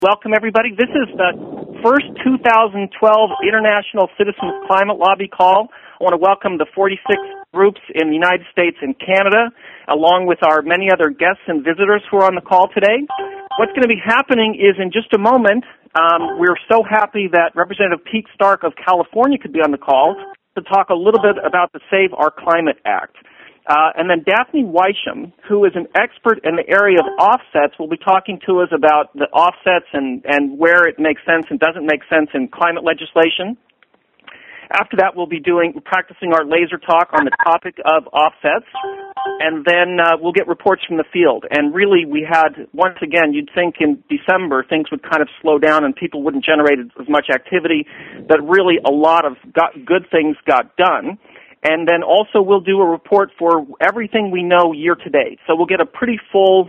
Welcome, everybody. This is the first 2012 International Citizens Climate Lobby call. I want to welcome the 46 groups in the United States and Canada, along with our many other guests and visitors who are on the call today. What's going to be happening is in just a moment, we're so happy that Representative Pete Stark of California could be on the call to talk a little bit about the Save Our Climate Act. And then Daphne Weisham, who is an expert in the area of offsets, will be talking to us about the offsets and where it makes sense and doesn't make sense in climate legislation. After that, we'll be practicing our laser talk on the topic of offsets, and then we'll get reports from the field. And really, we had, once again, you'd think in December things would kind of slow down and people wouldn't generate as much activity, but really a lot of good things got done. And then also we'll do a report for everything we know year to date. So we'll get a pretty full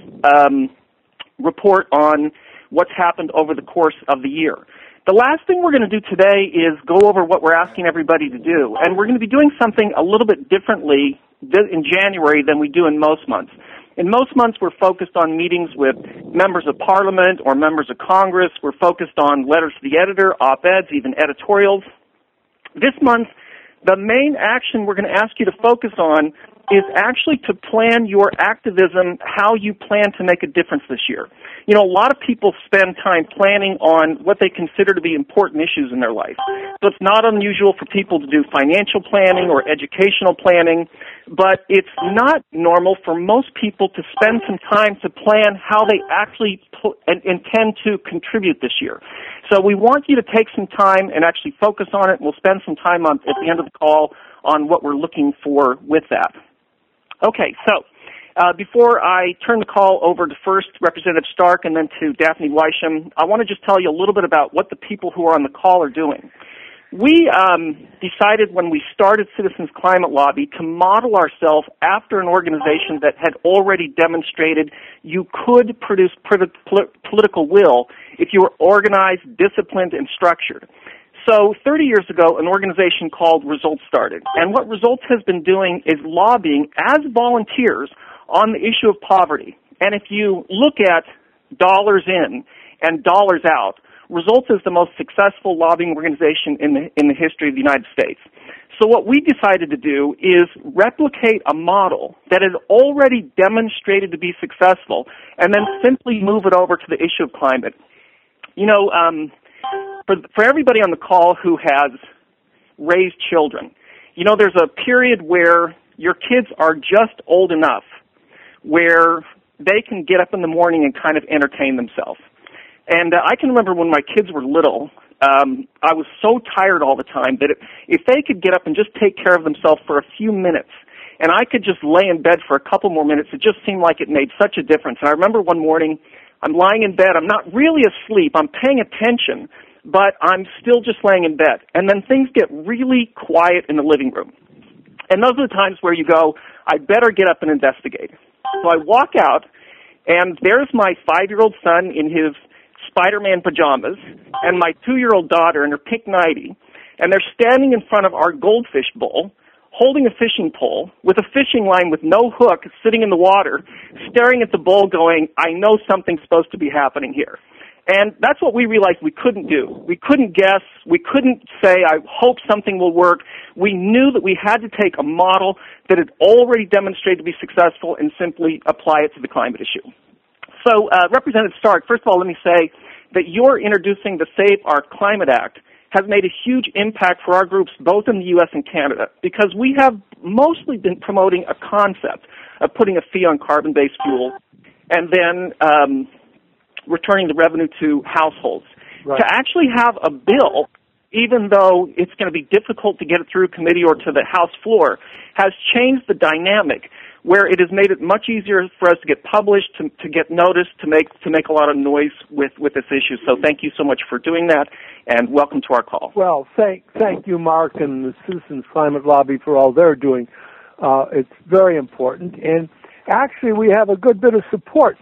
report on what's happened over the course of the year. The last thing we're going to do today is go over what we're asking everybody to do. And we're going to be doing something a little bit differently in January than we do in most months. In most months, we're focused on meetings with members of Parliament or members of Congress. We're focused on letters to the editor, op-eds, even editorials. This month, the main action we're going to ask you to focus on is actually to plan your activism, how you plan to make a difference this year. You know, a lot of people spend time planning on what they consider to be important issues in their life. So it's not unusual for people to do financial planning or educational planning, but it's not normal for most people to spend some time to plan how they actually intend to contribute this year. So we want you to take some time and actually focus on it, and we'll spend some time at the end of the call on what we're looking for with that. Okay, so before I turn the call over to first Representative Stark and then to Daphne Weisham, I want to just tell you a little bit about what the people who are on the call are doing. We decided when we started Citizens Climate Lobby to model ourselves after an organization that had already demonstrated you could produce political will if you were organized, disciplined, and structured. So 30 years ago, an organization called Results started. And what Results has been doing is lobbying as volunteers on the issue of poverty. And if you look at dollars in and dollars out, Results is the most successful lobbying organization in the history of the United States. So what we decided to do is replicate a model that had already demonstrated to be successful and then simply move it over to the issue of climate. You know, for everybody on the call who has raised children, you know, there's a period where your kids are just old enough where they can get up in the morning and kind of entertain themselves. And I can remember when my kids were little, I was so tired all the time that if they could get up and just take care of themselves for a few minutes, and I could just lay in bed for a couple more minutes, it just seemed like it made such a difference. And I remember one morning, I'm lying in bed, I'm not really asleep, I'm paying attention, but I'm still just laying in bed. And then things get really quiet in the living room. And those are the times where you go, I better get up and investigate. So I walk out, and there's my 5-year-old son in his Spider-Man pajamas and my 2-year-old daughter in her pink nightie, and they're standing in front of our goldfish bowl, holding a fishing pole with a fishing line with no hook sitting in the water, staring at the bowl going, I know something's supposed to be happening here. And that's what we realized we couldn't do. We couldn't guess. We couldn't say, I hope something will work. We knew that we had to take a model that had already demonstrated to be successful and simply apply it to the climate issue. So, Representative Stark, first of all, let me say that you're introducing the Save Our Climate Act has made a huge impact for our groups both in the U.S. and Canada because we have mostly been promoting a concept of putting a fee on carbon-based fuel and then returning the revenue to households. Right. To actually have a bill, even though it's going to be difficult to get it through committee or to the House floor, has changed the dynamic where it has made it much easier for us to get published, to get noticed, to make a lot of noise with this issue. So thank you so much for doing that, and welcome to our call. Well, thank you, Mark, and the Citizens Climate Lobby for all they're doing. It's very important, and actually we have a good bit of support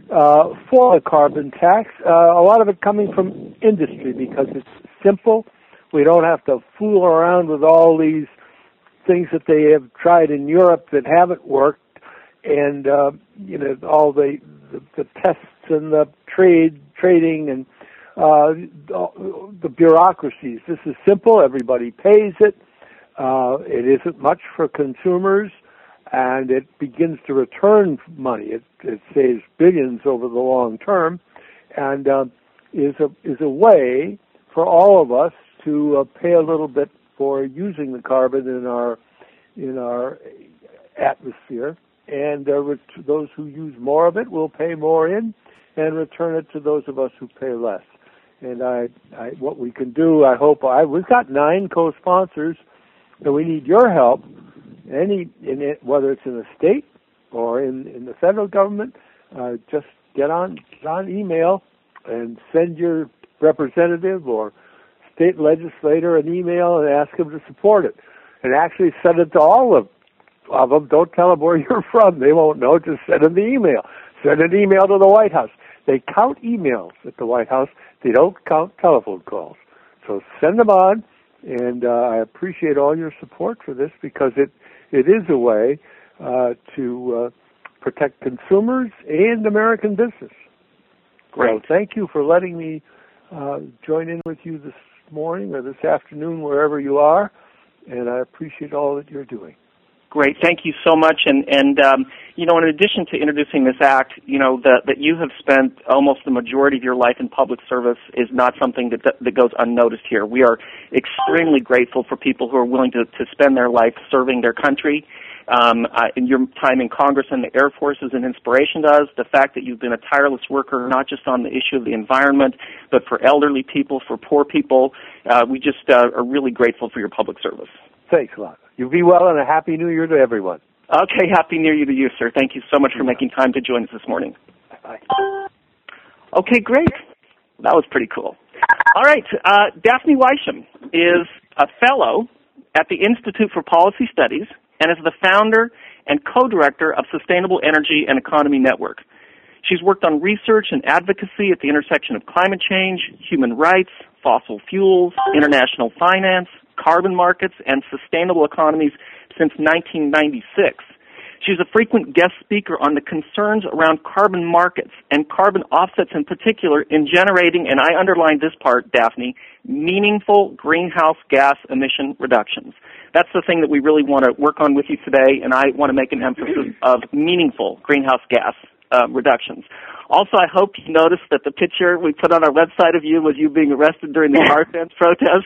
for the carbon tax, a lot of it coming from industry because it's simple. We don't have to fool around with all these things that they have tried in Europe that haven't worked, and all the tests and the trading and the bureaucracies. This is simple. Everybody pays it. It isn't much for consumers, and it begins to return money. It saves billions over the long term, and is a way for all of us to pay a little bit for using the carbon in our atmosphere, and those who use more of it will pay more in and return it to those of us who pay less. And what we can do, we've got 9 co-sponsors, and we need your help. Whether it's in the state or in the federal government, just get on email and send your representative or state legislator an email and ask them to support it. And actually send it to all of them. Don't tell them where you're from. They won't know. Just send them the email. Send an email to the White House. They count emails at the White House. They don't count telephone calls. So send them on, and I appreciate all your support for this because it is a way to protect consumers and American business. Great. So thank you for letting me join in with you this morning or this afternoon, wherever you are, and I appreciate all that you're doing. Great. Thank you so much. And in addition to introducing this act, that you have spent almost the majority of your life in public service is not something that goes unnoticed here. We are extremely grateful for people who are willing to spend their life serving their country. In your time in Congress and the Air Force is an inspiration to us. The fact that you've been a tireless worker, not just on the issue of the environment, but for elderly people, for poor people. We just are really grateful for your public service. Thanks a lot. You be well, and a Happy New Year to everyone. Okay, Happy New Year to you, sir. Thank you so much for making time to join us this morning. Bye. Okay, great. That was pretty cool. All right, Daphne Weisham is a fellow at the Institute for Policy Studies and is the founder and co-director of Sustainable Energy and Economy Network. She's worked on research and advocacy at the intersection of climate change, human rights, fossil fuels, international finance, carbon markets, and sustainable economies since 1996. She's a frequent guest speaker on the concerns around carbon markets and carbon offsets in particular in generating, and I underlined this part, Daphne, meaningful greenhouse gas emission reductions. That's the thing that we really want to work on with you today, and I want to make an emphasis of meaningful greenhouse gas reductions. Also, I hope you noticed that the picture we put on our website of you was you being arrested during the car fence protest.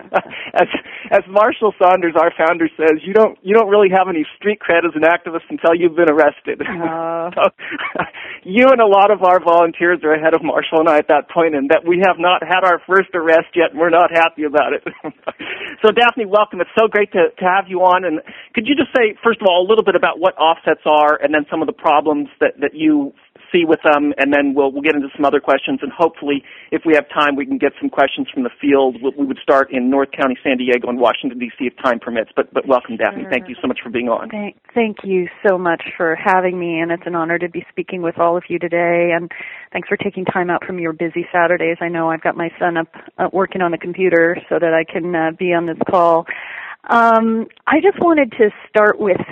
As Marshall Saunders, our founder, says, you don't really have any street cred as an activist until you've been arrested. So, you and a lot of our volunteers are ahead of Marshall and I at that point, and that we have not had our first arrest yet, and we're not happy about it. So, Daphne, welcome. It's so great to have you on. And could you just say, first of all, a little bit about what offsets are, and then some of the problems that you see with them, and then we'll get into some other questions, and hopefully, if we have time, we can get some questions from the field. We would start in North County, San Diego, and Washington, D.C. if time permits. But welcome, Daphne. Sure. Thank you so much for being on. Thank you so much for having me, and it's an honor to be speaking with all of you today, and thanks for taking time out from your busy Saturdays. I know I've got my son up working on the computer so that I can be on this call. I just wanted to start with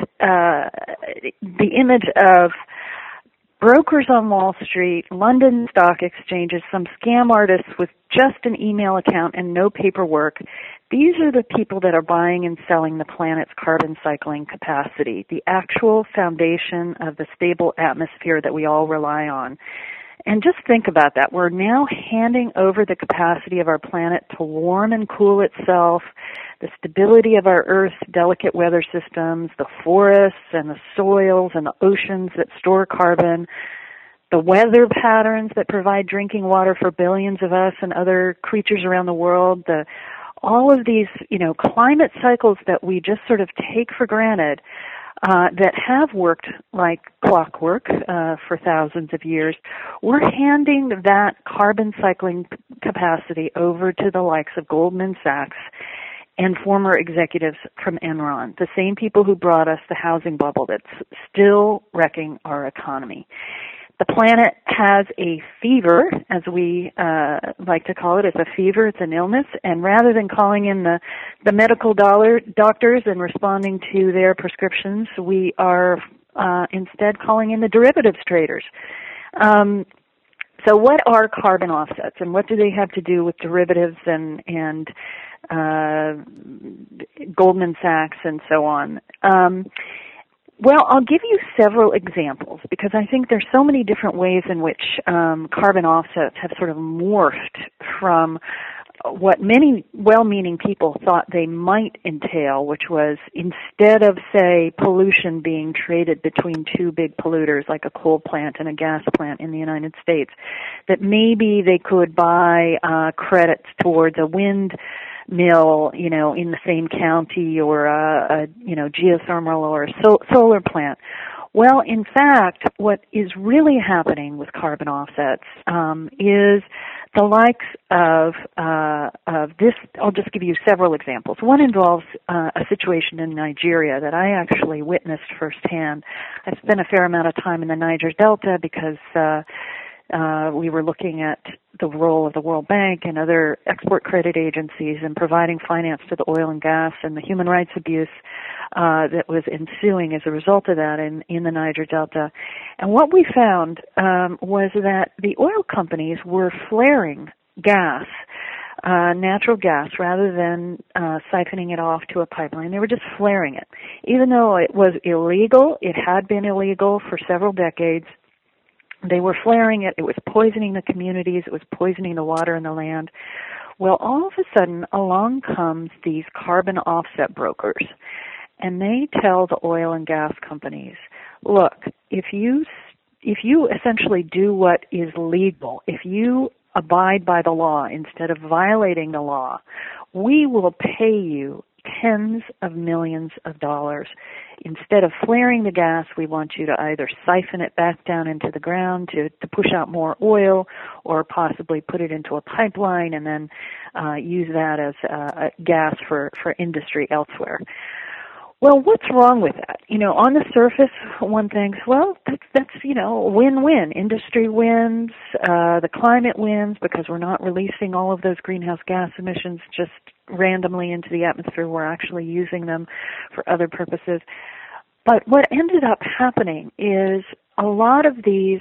the image of brokers on Wall Street, London stock exchanges, some scam artists with just an email account and no paperwork. These are the people that are buying and selling the planet's carbon cycling capacity, the actual foundation of the stable atmosphere that we all rely on. And just think about that. We're now handing over the capacity of our planet to warm and cool itself, the stability of our Earth's delicate weather systems, the forests and the soils and the oceans that store carbon, the weather patterns that provide drinking water for billions of us and other creatures around the world, all of these, climate cycles that we just sort of take for granted, that have worked like clockwork for thousands of years. We're handing that carbon cycling capacity over to the likes of Goldman Sachs and former executives from Enron, the same people who brought us the housing bubble that's still wrecking our economy. The planet has a fever, as we like to call it. It's a fever, it's an illness, and rather than calling in the medical doctors and responding to their prescriptions, we are instead calling in the derivatives traders. So what are carbon offsets, and what do they have to do with derivatives and Goldman Sachs and so on? Well, I'll give you several examples because I think there's so many different ways in which carbon offsets have sort of morphed from what many well-meaning people thought they might entail, which was instead of, say, pollution being traded between two big polluters like a coal plant and a gas plant in the United States, that maybe they could buy credits towards a wind mill, in the same county, or a geothermal or a solar plant. Well, in fact, what is really happening with carbon offsets is the likes of this. I'll just give you several examples. One involves a situation in Nigeria that I actually witnessed firsthand. I spent a fair amount of time in the Niger Delta because we were looking at the role of the World Bank and other export credit agencies in providing finance to the oil and gas and the human rights abuse that was ensuing as a result of that in the Niger Delta. And what we found was that the oil companies were flaring gas, natural gas, rather than siphoning it off to a pipeline. They were just flaring it. Even though it was illegal, it had been illegal for several decades, they were flaring it. It was poisoning the communities. It was poisoning the water and the land. Well, all of a sudden, along comes these carbon offset brokers, and they tell the oil and gas companies, look, if you essentially do what is legal, if you abide by the law instead of violating the law, we will pay you tens of millions of dollars. Instead of flaring the gas, we want you to either siphon it back down into the ground to push out more oil, or possibly put it into a pipeline and then use that as gas for industry elsewhere. Well, what's wrong with that? On the surface, one thinks, well, that's win-win. Industry wins, the climate wins because we're not releasing all of those greenhouse gas emissions just randomly into the atmosphere. We're actually using them for other purposes. But what ended up happening is a lot of these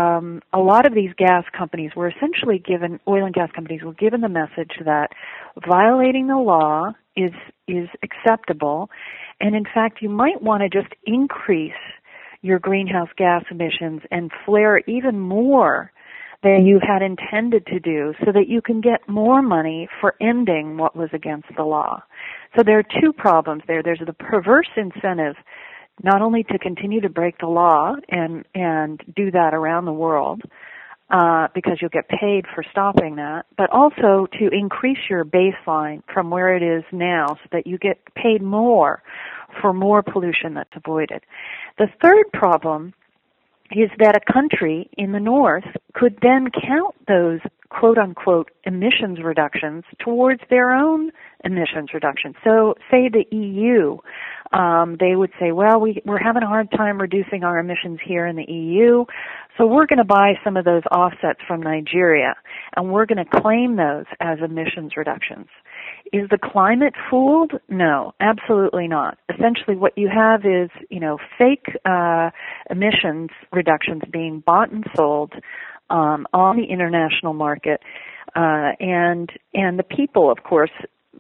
gas companies were essentially given, oil and gas companies were given the message that violating the law is acceptable, and in fact you might want to just increase your greenhouse gas emissions and flare even more than you had intended to do so that you can get more money for ending what was against the law. So there are two problems there. There's the perverse incentive not only to continue to break the law and do that around the world, because you'll get paid for stopping that, but also to increase your baseline from where it is now so that you get paid more for more pollution that's avoided. The third problem is that a country in the north could then count those quote-unquote emissions reductions towards their own emissions reductions. So say the EU, they would say, well, we're having a hard time reducing our emissions here in the EU, so we're going to buy some of those offsets from Nigeria, and we're going to claim those as emissions reductions. Is the climate fooled? No, absolutely not. Essentially what you have is, fake emissions reductions being bought and sold on the international market, and the people, of course,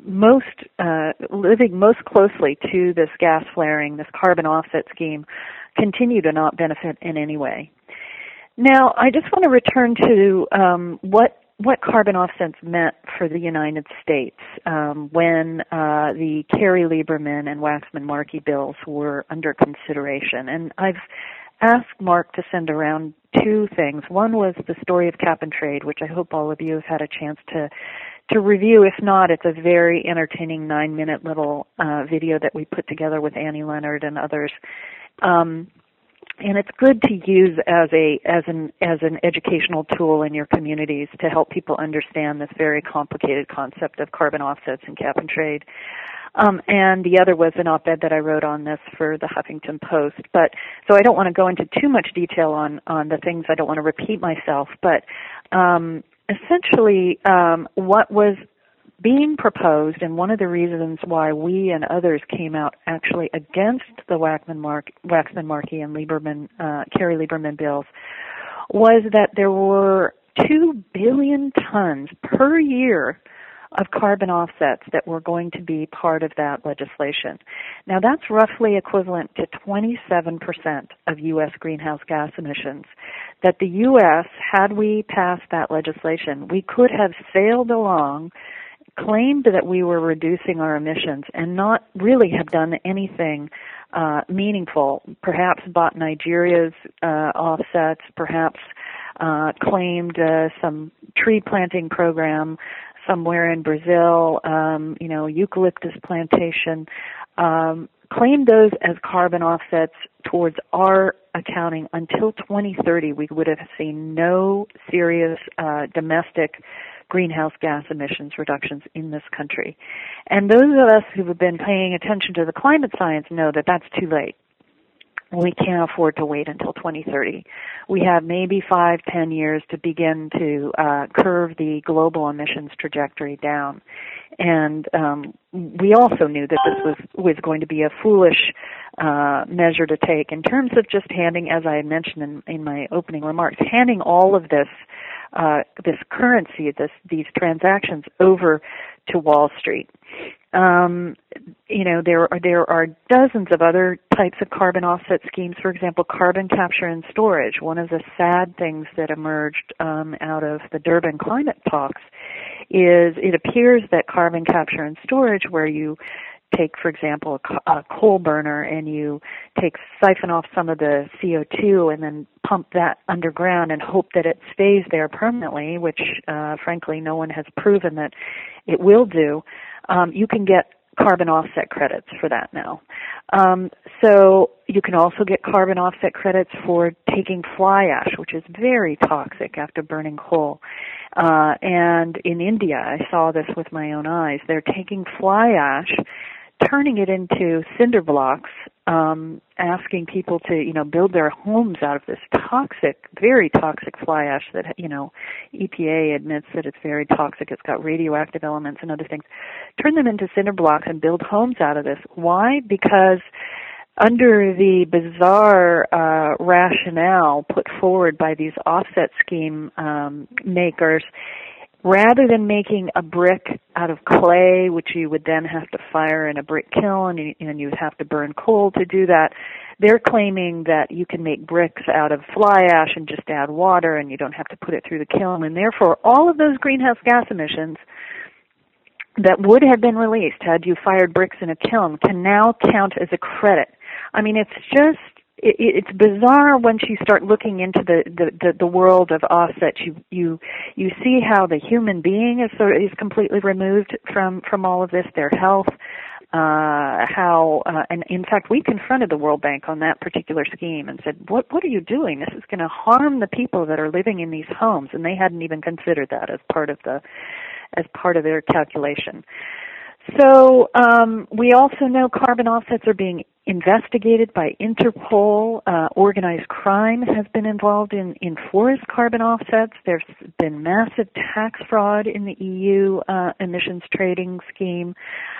living most closely to this gas flaring, this carbon offset scheme, continue to not benefit in any way. Now, I just want to return to what carbon offsets meant for the United States when the Kerry-Lieberman and Waxman-Markey bills were under consideration. And I've asked Mark to send around two things. One was the story of cap and trade, which I hope all of you have had a chance to review. If not, it's a very entertaining 9-minute little video that we put together with Annie Leonard and others. And it's good to use as an educational tool in your communities to help people understand this very complicated concept of carbon offsets and cap and trade. And the other was an op-ed that I wrote on this for the Huffington Post. But so I don't want to go into too much detail on the things. I don't want to repeat myself. But essentially, what was being proposed, and one of the reasons why we and others came out actually against the Waxman-Markey and Kerry-Lieberman bills, was that there were 2 billion tons per year of carbon offsets that were going to be part of that legislation. Now, that's roughly equivalent to 27% of U.S. greenhouse gas emissions. That the U.S., had we passed that legislation, we could have sailed along, claimed that we were reducing our emissions, and not really have done anything meaningful. Perhaps bought Nigeria's offsets, perhaps claimed some tree planting program somewhere in Brazil, eucalyptus plantation, claimed those as carbon offsets towards our accounting. Until 2030, we would have seen no serious domestic greenhouse gas emissions reductions in this country. And those of us who have been paying attention to the climate science know that that's too late. We can't afford to wait until 2030. We have maybe 5-10 years to begin to curve the global emissions trajectory down. And we also knew that this was going to be a foolish measure to take in terms of just handing, as I had mentioned in my opening remarks, handing all of this currency, these transactions over to Wall Street. There are dozens of other types of carbon offset schemes. For example, carbon capture and storage. One of the sad things that emerged out of the Durban climate talks is it appears that carbon capture and storage, where you take, for example, a coal burner and you siphon off some of the CO2 and then pump that underground and hope that it stays there permanently, which frankly no one has proven that it will do. You can get carbon offset credits for that now. So you can also get carbon offset credits for taking fly ash, which is very toxic after burning coal. And in India, I saw this with my own eyes. They're taking fly ash, turning it into cinder blocks, asking people to, build their homes out of this toxic, very toxic fly ash that, EPA admits that it's very toxic. It's got radioactive elements and other things. Turn them into cinder blocks and build homes out of this. Why? Because under the bizarre rationale put forward by these offset scheme makers, rather than making a brick out of clay, which you would then have to fire in a brick kiln, and you would have to burn coal to do that, they're claiming that you can make bricks out of fly ash and just add water, and you don't have to put it through the kiln. And therefore, all of those greenhouse gas emissions that would have been released had you fired bricks in a kiln can now count as a credit. I mean, it's bizarre once you start looking into the world of offsets. You see how the human being is completely removed from all of this, their health, and in fact we confronted the World Bank on that particular scheme and said, what are you doing? This is going to harm the people that are living in these homes, and they hadn't even considered that as part of their calculation. So we also know carbon offsets are being investigated by Interpol. Organized crime has been involved in forest carbon offsets. There's been massive tax fraud in the EU emissions trading scheme.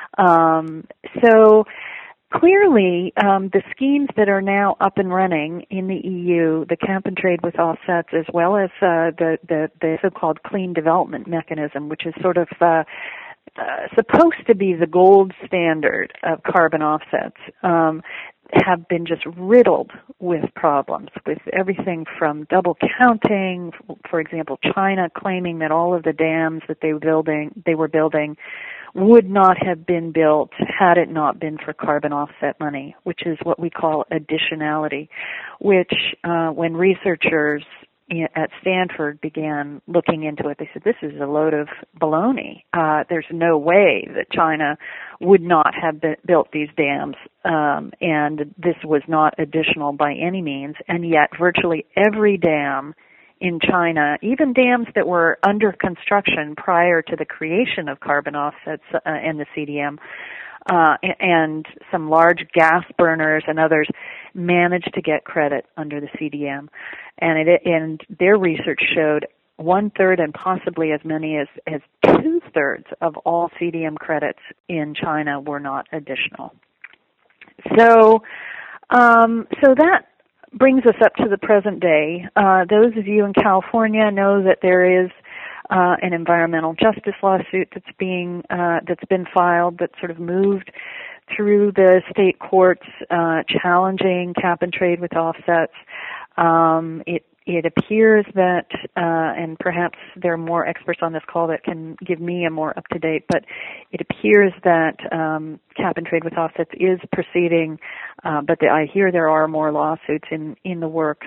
So clearly, the schemes that are now up and running in the EU, the cap and trade with offsets, as well as the so-called clean development mechanism, which is sort of supposed to be the gold standard of carbon offsets, have been just riddled with problems, with everything from double counting, for example, China claiming that all of the dams that they were building would not have been built had it not been for carbon offset money, which is what we call additionality, which when researchers at Stanford began looking into it, they said, this is a load of baloney. There's no way that China would not have built these dams, and this was not additional by any means, and yet virtually every dam in China, even dams that were under construction prior to the creation of carbon offsets and the CDM, and some large gas burners and others managed to get credit under the CDM. And their research showed 1/3 and possibly as many as 2/3 of all CDM credits in China were not additional. So that brings us up to the present day. Those of you in California know that there is an environmental justice lawsuit that's been filed, that sort of moved through the state courts, challenging cap and trade with offsets. It appears that, and perhaps there are more experts on this call that can give me a more up-to-date, but it appears that cap and trade with offsets is proceeding, but I hear there are more lawsuits in the works.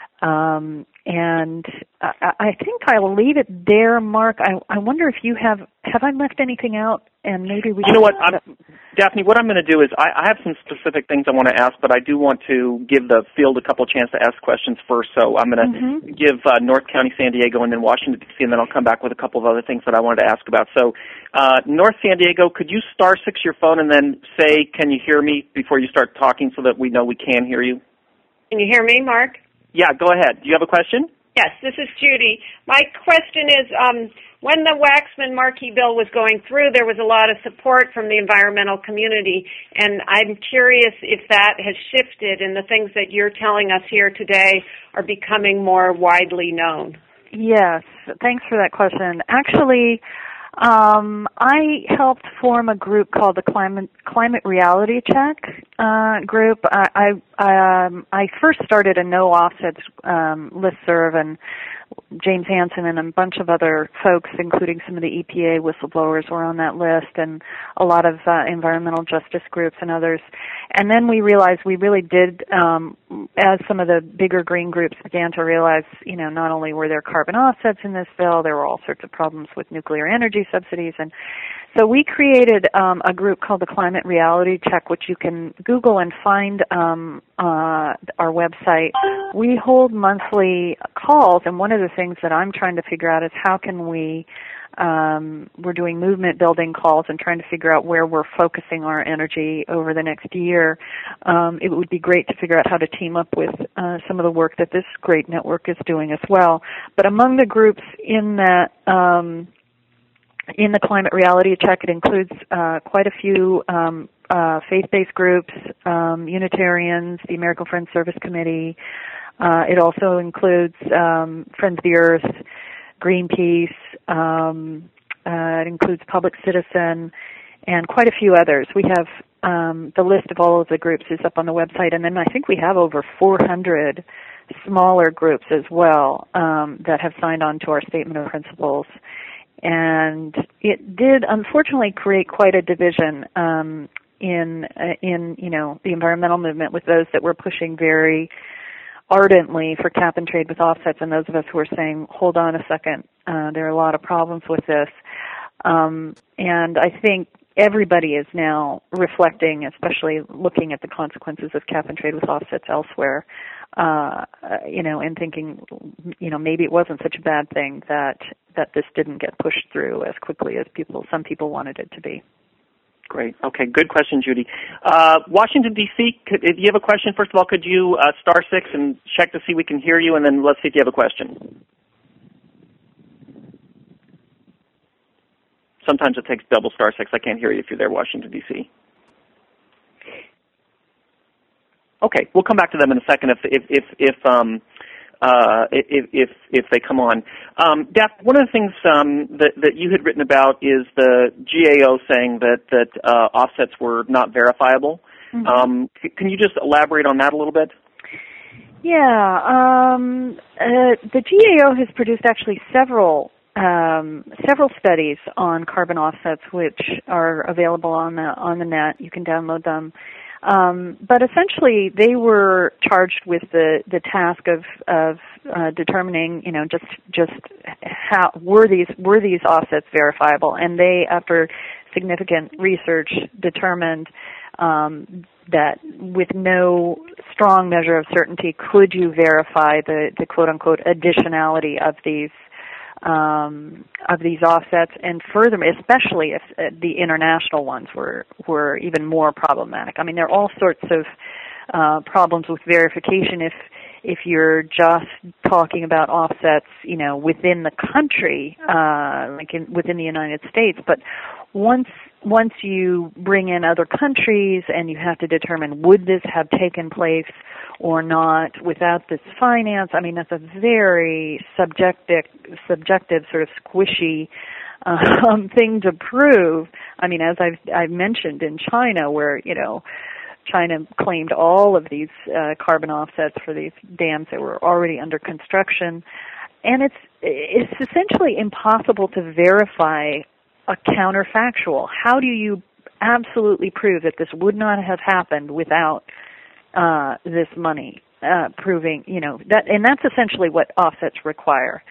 And I think I'll leave it there, Mark. I wonder if you have I left anything out? And maybe we. You know what, Daphne? What I'm going to do is I have some specific things I want to ask, but I do want to give the field a couple chance to ask questions first. So I'm going to give North County, San Diego, and then Washington D.C., and then I'll come back with a couple of other things that I wanted to ask about. So, North San Diego, could you *6 your phone and then say, "Can you hear me?" before you start talking, so that we know we can hear you? Can you hear me, Mark? Yeah, go ahead. Do you have a question? Yes, this is Judy. My question is, when the Waxman-Markey bill was going through, there was a lot of support from the environmental community, and I'm curious if that has shifted and the things that you're telling us here today are becoming more widely known. Yes, thanks for that question. Actually, I helped form a group called the Climate Reality Check group. I first started a no offsets listserv, and James Hansen and a bunch of other folks, including some of the EPA whistleblowers, were on that list, and a lot of environmental justice groups and others. And then we realized we really did, as some of the bigger green groups began to realize, not only were there carbon offsets in this bill, there were all sorts of problems with nuclear energy subsidies. And so we created a group called the Climate Reality Check, which you can Google and find our website. We hold monthly calls, and one of the things that I'm trying to figure out is how can we're doing movement building calls and trying to figure out where we're focusing our energy over the next year. It would be great to figure out how to team up with some of the work that this great network is doing as well. But among the groups in that in the Climate Reality Check, it includes quite a few faith-based groups, Unitarians, the American Friends Service Committee. It also includes Friends of the Earth, Greenpeace. It includes Public Citizen, and quite a few others. We have the list of all of the groups is up on the website, and then I think we have over 400 smaller groups as well that have signed on to our Statement of Principles. And it did, unfortunately, create quite a division in the environmental movement, with those that were pushing very ardently for cap and trade with offsets, and those of us who were saying, hold on a second, there are a lot of problems with this. And I think everybody is now reflecting, especially looking at the consequences of cap and trade with offsets elsewhere, and thinking, maybe it wasn't such a bad thing that this didn't get pushed through as quickly as some people wanted it to be. Great. Okay, good question, Judy. Washington, D.C., if you have a question, first of all, could you *6 and check to see we can hear you, and then let's see if you have a question. Sometimes it takes double *6. I can't hear you if you're there, Washington, D.C. Okay, we'll come back to them in a second if they come on. Daph, one of the things that you had written about is the GAO saying that offsets were not verifiable. Mm-hmm. Can you just elaborate on that a little bit? Yeah, the GAO has produced actually several studies on carbon offsets, which are available on the net. You can download them. But essentially, they were charged with the task of determining, just how were these offsets verifiable, and they, after significant research, determined that with no strong measure of certainty could you verify the quote unquote additionality of these offsets, and furthermore, especially if the international ones were even more problematic. I mean, there are all sorts of problems with verification if you're just talking about offsets, within the country, within the United States. But once you bring in other countries and you have to determine would this have taken place or not without this finance, that's a very subjective sort of squishy thing to prove. As I've mentioned in China, where China claimed all of these carbon offsets for these dams that were already under construction, and it's essentially impossible to verify a counterfactual. How do you absolutely prove that this would not have happened without this money? Proving, that, and that's essentially what offsets require.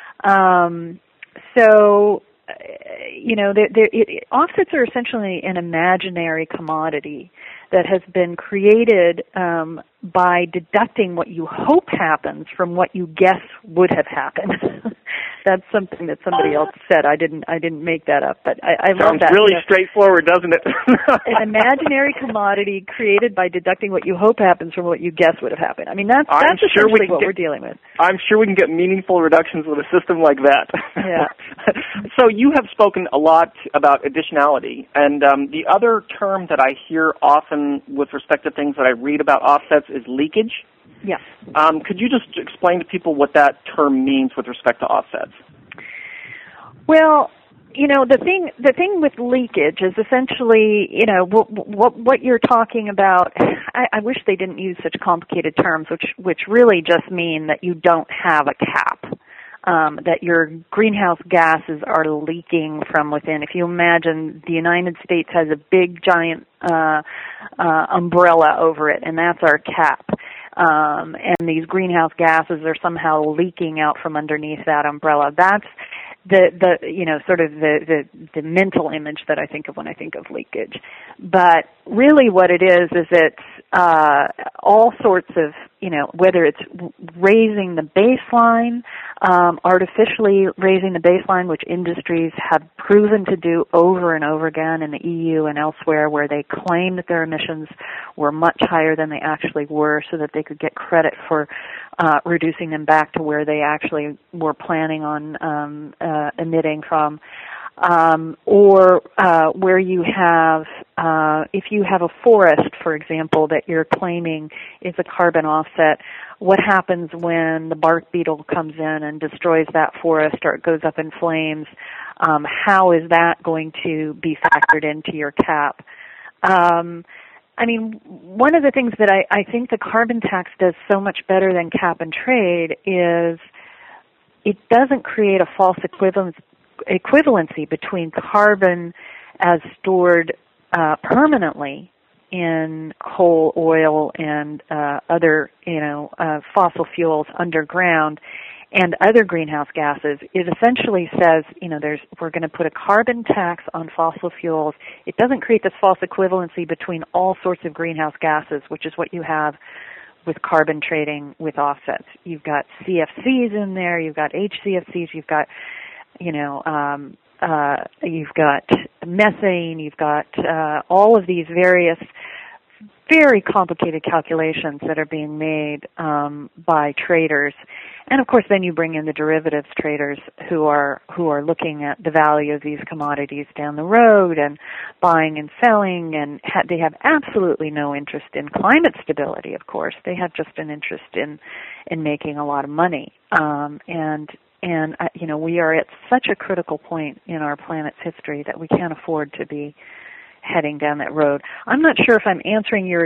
Offsets are essentially an imaginary commodity that has been created by deducting what you hope happens from what you guess would have happened. That's something that somebody else said. I didn't make that up, but I love that. Sounds really straightforward, doesn't it? An imaginary commodity created by deducting what you hope happens from what you guess would have happened. That's essentially what we're dealing with. I'm sure we can get meaningful reductions with a system like that. Yeah. So you have spoken a lot about additionality, and the other term that I hear often with respect to things that I read about offsets is leakage. Yes. Could you just explain to people what that term means with respect to offsets? Well, the thing with leakage is essentially, what you're talking about. I wish they didn't use such complicated terms, which really just mean that you don't have a cap. That your greenhouse gases are leaking from within. If you imagine the United States has a big giant umbrella over it, and that's our cap. And these greenhouse gases are somehow leaking out from underneath that umbrella. That's the mental image that I think of when I think of leakage. But really what it is it's all sorts of, whether it's raising the baseline, artificially raising the baseline, which industries have proven to do over and over again in the EU and elsewhere, where they claim that their emissions were much higher than they actually were so that they could get credit for reducing them back to where they actually were planning on emitting from. Or where you have, if you have a forest, for example, that you're claiming is a carbon offset, what happens when the bark beetle comes in and destroys that forest or it goes up in flames? How is that going to be factored into your cap? One of the things that I think the carbon tax does so much better than cap and trade is it doesn't create a false equivalency between carbon as stored permanently in coal, oil, and other fossil fuels underground and other greenhouse gases. It essentially says, we're going to put a carbon tax on fossil fuels. It doesn't create this false equivalency between all sorts of greenhouse gases, which is what you have with carbon trading with offsets. You've got CFCs in there, you've got HCFCs, you've got you've got methane, you've got all of these various very complicated calculations that are being made by traders. And of course then you bring in the derivatives traders who are looking at the value of these commodities down the road and buying and selling, and they have absolutely no interest in climate stability, of course. They have just an interest in making a lot of money. And we are at such a critical point in our planet's history that we can't afford to be heading down that road. I'm not sure if I'm answering your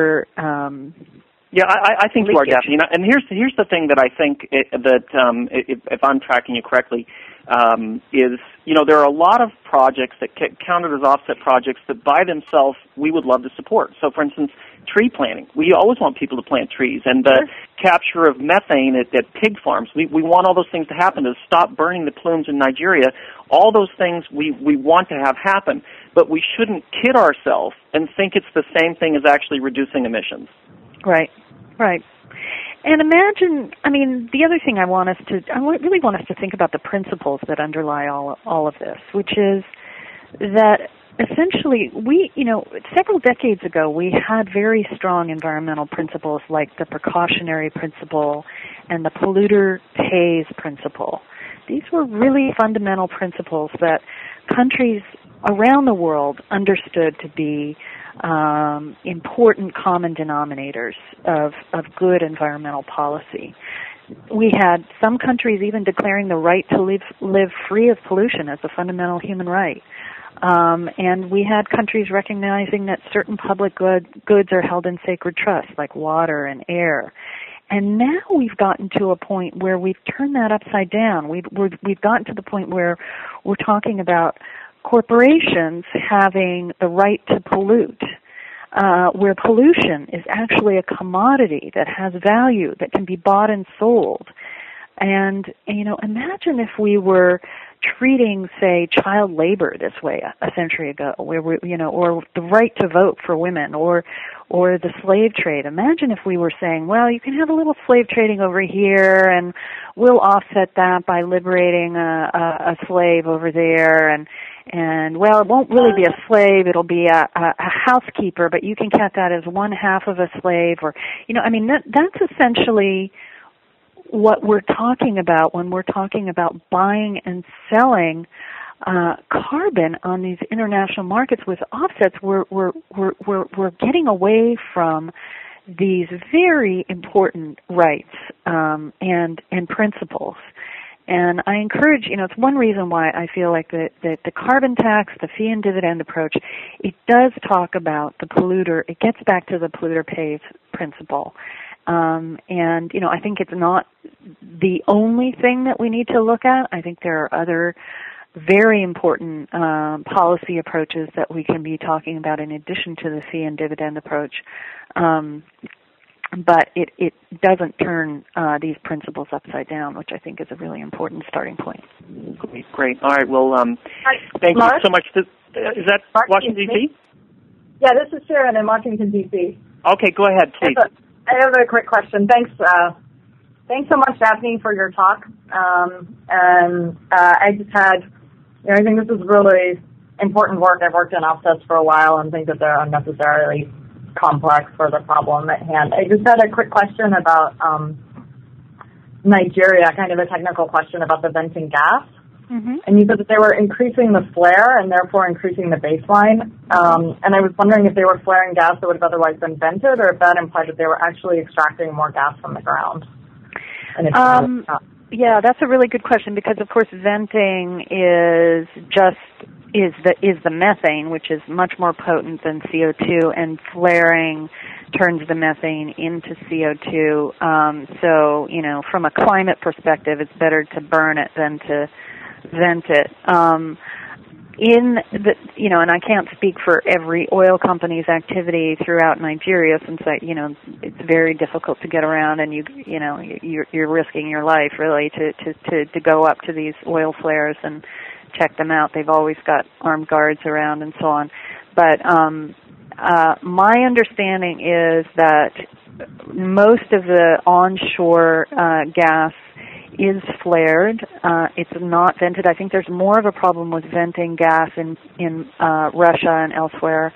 Yeah, I think you are, Daphne. And here's the thing that I think if I'm tracking you correctly, is there are a lot of projects that get counted as offset projects that by themselves we would love to support. So, for instance, tree planting. We always want people to plant trees, and the capture of methane at pig farms. We want all those things to happen, to stop burning the plumes in Nigeria. All those things we want to have happen, but we shouldn't kid ourselves and think it's the same thing as actually reducing emissions. Right. And imagine, the other thing I really want us to think about the principles that underlie all of this, which is that essentially, several decades ago, we had very strong environmental principles like the precautionary principle and the polluter pays principle. These were really fundamental principles that countries around the world understood to be important common denominators of good environmental policy. We had some countries even declaring the right to live free of pollution as a fundamental human right. And we had countries recognizing that certain public goods are held in sacred trust, like water and air. And now we've gotten to a point where we've turned that upside down. We've gotten to the point where we're talking about corporations having the right to pollute, where pollution is actually a commodity that has value, that can be bought and sold. And, imagine if we were treating, say, child labor this way a century ago, where or the right to vote for women, or the slave trade. Imagine if we were saying, well, you can have a little slave trading over here, and we'll offset that by liberating a slave over there, and well, it won't really be a slave, it'll be a housekeeper, but you can count that as one half of a slave, or, that's essentially what we're talking about when we're talking about buying and selling carbon on these international markets with offsets. We're getting away from these very important rights and principles. And I encourage, it's one reason why I feel like the carbon tax, the fee and dividend approach, it does talk about the polluter. It gets back to the polluter pays principle. And, I think it's not the only thing that we need to look at. I think there are other very important policy approaches that we can be talking about in addition to the fee and dividend approach. But it doesn't turn these principles upside down, which I think is a really important starting point. Great. All right. Well, thank you so much. Is that Washington, D.C.? Yeah, this is Sharon in Washington, D.C. Okay, go ahead, please. I have a quick question. Thanks so much, Daphne, for your talk. I just had, I think this is really important work. I've worked in offsets for a while and think that they're unnecessarily complex for the problem at hand. I just had a quick question about Nigeria, kind of a technical question about the venting gas. Mm-hmm. And you said that they were increasing the flare and therefore increasing the baseline. And I was wondering if they were flaring gas that would have otherwise been vented, or if that implied that they were actually extracting more gas from the ground. Yeah, that's a really good question, because of course venting is the methane, which is much more potent than CO2, and flaring turns the methane into CO2. So, from a climate perspective, it's better to burn it than to vent it. And I can't speak for every oil company's activity throughout Nigeria, since it's very difficult to get around, and you're risking your life really to go up to these oil flares and check them out. They've always got armed guards around and so on. But my understanding is that most of the onshore gas is flared. It's not vented. I think there's more of a problem with venting gas in Russia and elsewhere.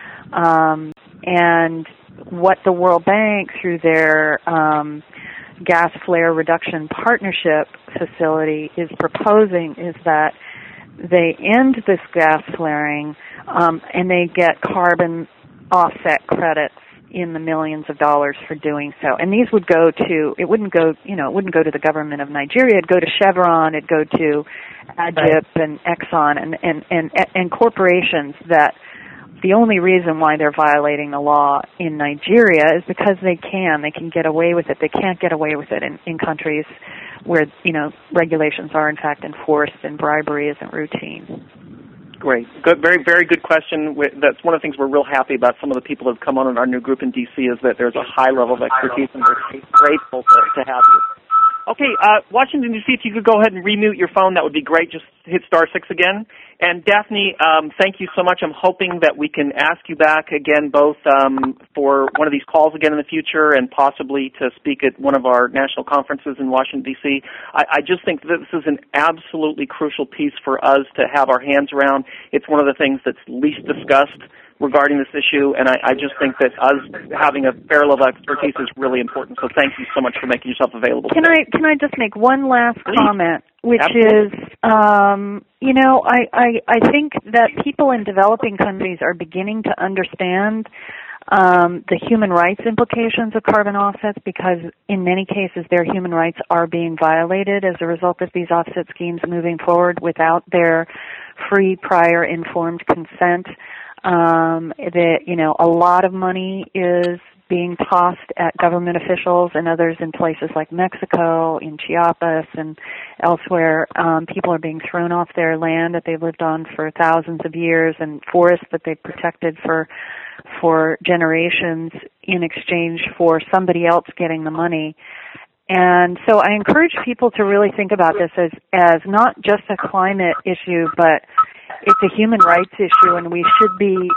And what the World Bank, through their gas flare reduction partnership facility, is proposing is that they end this gas flaring and they get carbon offset credits in the millions of dollars for doing so. And these would go to, it wouldn't go to the government of Nigeria, it'd go to Chevron, it'd go to Agip and Exxon and corporations that the only reason why they're violating the law in Nigeria is because they can get away with it. They can't get away with it in countries where, regulations are in fact enforced and bribery isn't routine. Great. Good. Very, very good question. That's one of the things we're real happy about. Some of the people who have come on in our new group in D.C. is that there's a high level of expertise, and we're grateful to have you. Okay, Washington, D.C., if you could go ahead and remute your phone, that would be great. Just hit *6 again. And Daphne, thank you so much. I'm hoping that we can ask you back again, both for one of these calls again in the future and possibly to speak at one of our national conferences in Washington, D.C. I just think that this is an absolutely crucial piece for us to have our hands around. It's one of the things that's least discussed regarding this issue, and I just think that us having a fair level of expertise is really important. So thank you so much for making yourself available. Can I just make one last comment, which Absolutely. is, I think that people in developing countries are beginning to understand the human rights implications of carbon offsets, because in many cases their human rights are being violated as a result of these offset schemes moving forward without their free, prior, informed consent. A lot of money is being tossed at government officials and others in places like Mexico, in Chiapas, and elsewhere. People are being thrown off their land that they've lived on for thousands of years, and forests that they've protected for generations in exchange for somebody else getting the money. And so I encourage people to really think about this as not just a climate issue, but it's a human rights issue, and we should be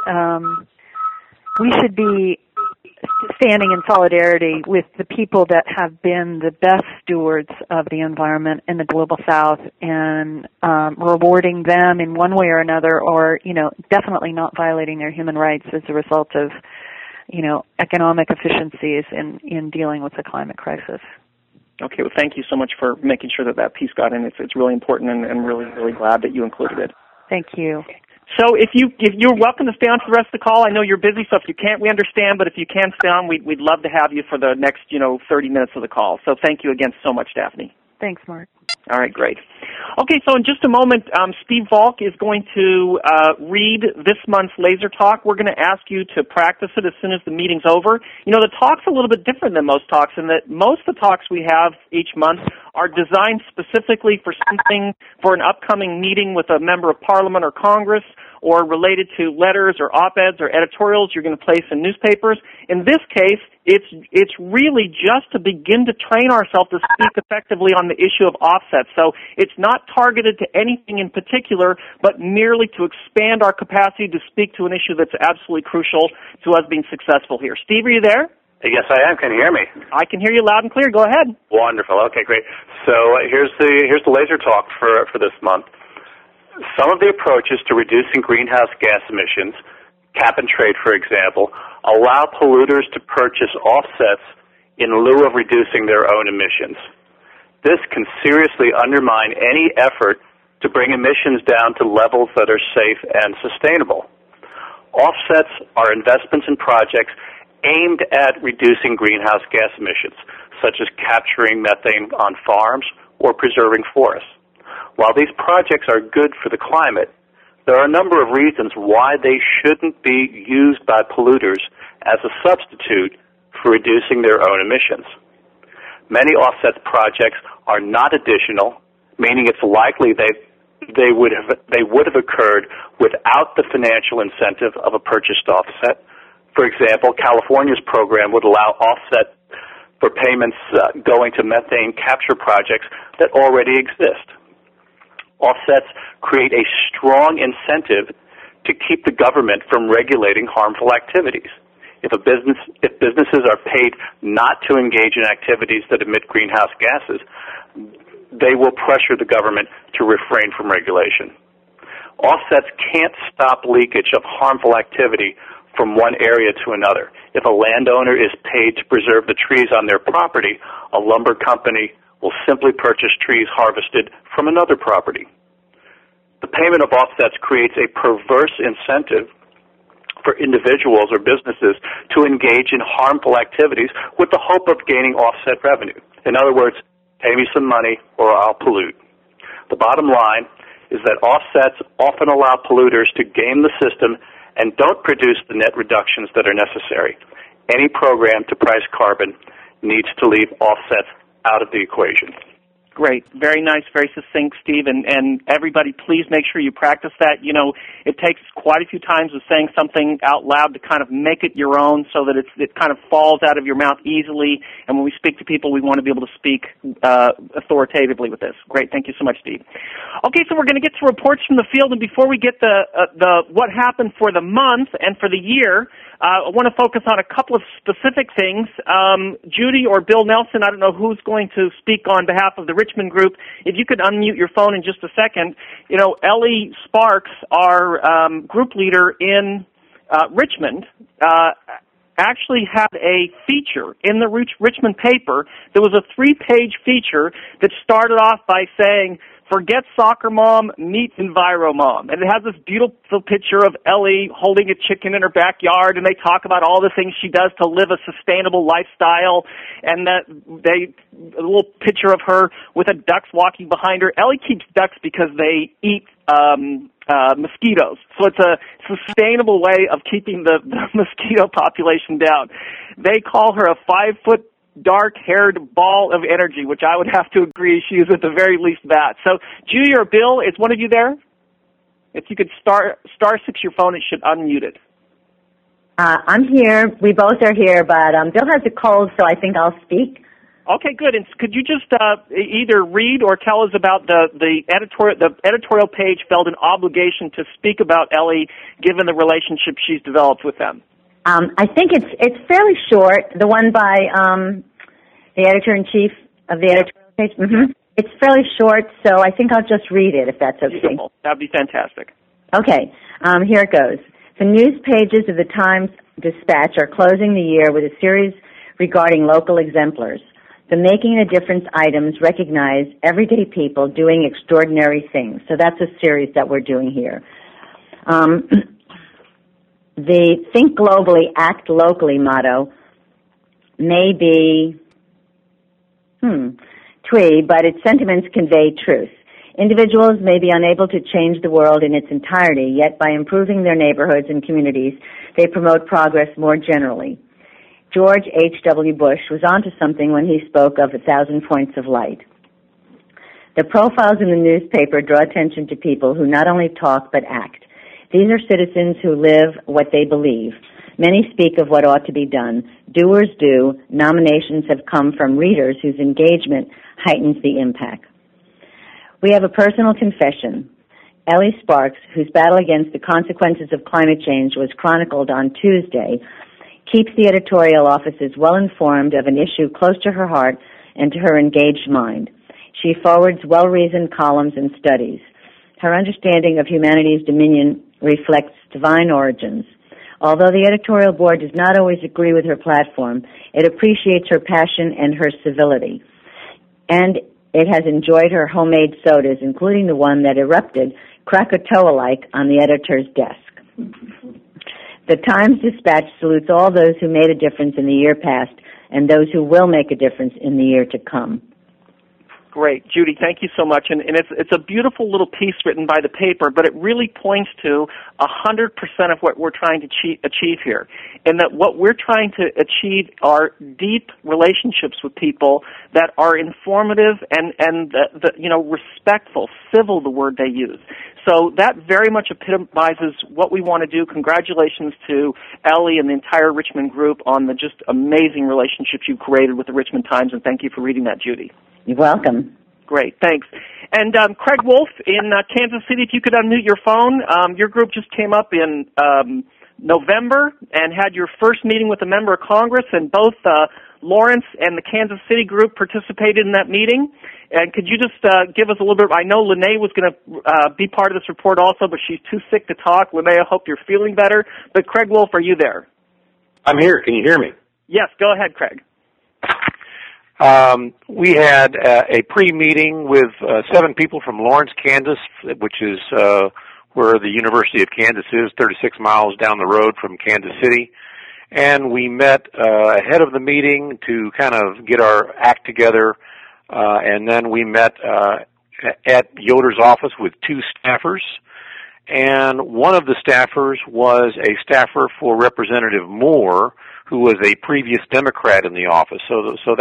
standing in solidarity with the people that have been the best stewards of the environment in the global south, and rewarding them in one way or another, or definitely not violating their human rights as a result of economic efficiencies in dealing with the climate crisis. Okay, well, thank you so much for making sure that piece got in. It's really important, and really, really glad that you included it. Thank you. So if you're welcome to stay on for the rest of the call. I know you're busy, so if you can't, we understand. But if you can stay on, we'd love to have you for the next 30 minutes of the call. So thank you again so much, Daphne. Thanks, Mark. All right, great. Okay, so in just a moment, Steve Volk is going to read this month's Laser Talk. We're going to ask you to practice it as soon as the meeting's over. The talk's a little bit different than most talks in that most of the talks we have each month are designed specifically for an upcoming meeting with a member of Parliament or Congress, or related to letters or op-eds or editorials you're going to place in newspapers. In this case, it's really just to begin to train ourselves to speak effectively on the issue of offsets. So it's not targeted to anything in particular, but merely to expand our capacity to speak to an issue that's absolutely crucial to us being successful here. Steve, are you there? Yes, I am. Can you hear me? I can hear you loud and clear. Go ahead. Wonderful. Okay, great. So here's the laser talk for this month. Some of the approaches to reducing greenhouse gas emissions, cap and trade, for example, allow polluters to purchase offsets in lieu of reducing their own emissions. This can seriously undermine any effort to bring emissions down to levels that are safe and sustainable. Offsets are investments in projects aimed at reducing greenhouse gas emissions, such as capturing methane on farms or preserving forests. While these projects are good for the climate, there are a number of reasons why they shouldn't be used by polluters as a substitute for reducing their own emissions. Many offsets projects are not additional, meaning it's likely they would have occurred without the financial incentive of a purchased offset. For example, California's program would allow offset for payments going to methane capture projects that already exist. Offsets create a strong incentive to keep the government from regulating harmful activities. If businesses are paid not to engage in activities that emit greenhouse gases, they will pressure the government to refrain from regulation. Offsets can't stop leakage of harmful activity from one area to another. If a landowner is paid to preserve the trees on their property, a lumber company will simply purchase trees harvested from another property. The payment of offsets creates a perverse incentive for individuals or businesses to engage in harmful activities with the hope of gaining offset revenue. In other words, pay me some money or I'll pollute. The bottom line is that offsets often allow polluters to game the system and don't produce the net reductions that are necessary. Any program to price carbon needs to leave offsets out of the equation. Great. Very nice, very succinct, Steve. And everybody, please make sure you practice that. You know, it takes quite a few times of saying something out loud to kind of make it your own so that it kind of falls out of your mouth easily. And when we speak to people, we want to be able to speak authoritatively with this. Great. Thank you so much, Steve. Okay, so we're going to get to reports from the field. And before we get the what happened for the month and for the year, I want to focus on a couple of specific things. Judy or Bill Nelson, I don't know who's going to speak on behalf of the Richmond group. If you could unmute your phone in just a second. You know, Ellie Sparks, our group leader in Richmond, actually had a feature in the Richmond paper. There was a 3-page feature that started off by saying, "Forget soccer mom, meet Enviro mom." And it has this beautiful picture of Ellie holding a chicken in her backyard, and they talk about all the things she does to live a sustainable lifestyle, and a little picture of her with a ducks walking behind her. Ellie keeps ducks because they eat mosquitoes. So it's a sustainable way of keeping the mosquito population down. They call her a 5-foot dark-haired ball of energy, which I would have to agree she is at the very least that. So, Judy or Bill, is one of you there? If you could star 6 your phone, it should unmute it. I'm here. We both are here, but Bill has a cold, so I think I'll speak. Okay, good. And could you just either read or tell us about the editorial page felt an obligation to speak about Ellie, given the relationship she's developed with them? I think it's fairly short. The one by the editor-in-chief of the editorial page. Mm-hmm. It's fairly short, so I think I'll just read it, if that's okay. Beautiful. That'd be fantastic. Okay, here it goes. The news pages of the Times-Dispatch are closing the year with a series regarding local exemplars. The Making a Difference items recognize everyday people doing extraordinary things. So that's a series that we're doing here. The Think Globally, Act Locally motto may be twee, but its sentiments convey truth. Individuals may be unable to change the world in its entirety, yet by improving their neighborhoods and communities, they promote progress more generally. George H.W. Bush was onto something when he spoke of 1,000 points of light. The profiles in the newspaper draw attention to people who not only talk but act. These are citizens who live what they believe. Many speak of what ought to be done. Doers do. Nominations have come from readers whose engagement heightens the impact. We have a personal confession. Ellie Sparks, whose battle against the consequences of climate change was chronicled on Tuesday, keeps the editorial offices well informed of an issue close to her heart and to her engaged mind. She forwards well-reasoned columns and studies. Her understanding of humanity's dominion reflects divine origins. Although the editorial board does not always agree with her platform, it appreciates her passion and her civility. And it has enjoyed her homemade sodas, including the one that erupted Krakatoa-like on the editor's desk. The Times-Dispatch salutes all those who made a difference in the year past and those who will make a difference in the year to come. Great. Judy, thank you so much. And it's a beautiful little piece written by the paper, but it really points to 100% of what we're trying to achieve here. And that what we're trying to achieve are deep relationships with people that are informative and respectful, civil, the word they use. So that very much epitomizes what we want to do. Congratulations to Ellie and the entire Richmond group on the just amazing relationships you've created with the Richmond Times, and thank you for reading that, Judy. You're welcome. Great, thanks. And Craig Wolf in Kansas City, if you could unmute your phone. Your group just came up in November and had your first meeting with a member of Congress, and both Lawrence and the Kansas City group participated in that meeting. And could you just give us a little bit? I know Lene was going to be part of this report also, but she's too sick to talk. Lene, I hope you're feeling better. But Craig Wolf, are you there? I'm here. Can you hear me? Yes, go ahead, Craig. We had a pre-meeting with 7 people from Lawrence, Kansas, which is where the University of Kansas is, 36 miles down the road from Kansas City. And we met ahead of the meeting to kind of get our act together. And then we met at Yoder's office with 2 staffers. And one of the staffers was a staffer for Representative Moore, who was a previous Democrat in the office. So that